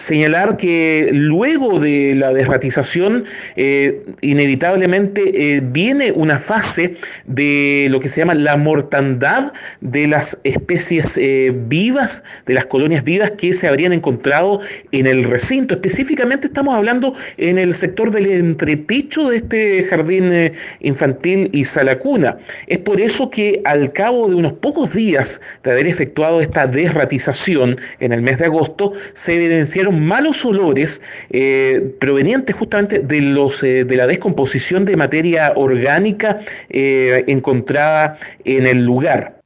señalar que luego de la desratización, inevitablemente viene una fase de lo que se llama la mortandad de las especies vivas, de las colonias vivas que se habrían encontrado en el recinto. Específicamente estamos hablando en el sector del entretecho de este jardín infantil y sala cuna. Es por eso que al cabo de unos pocos días de haber efectuado esta desratización en el mes de agosto, se evidenciaron malos olores provenientes justamente de la descomposición de materia orgánica encontrada en el lugar.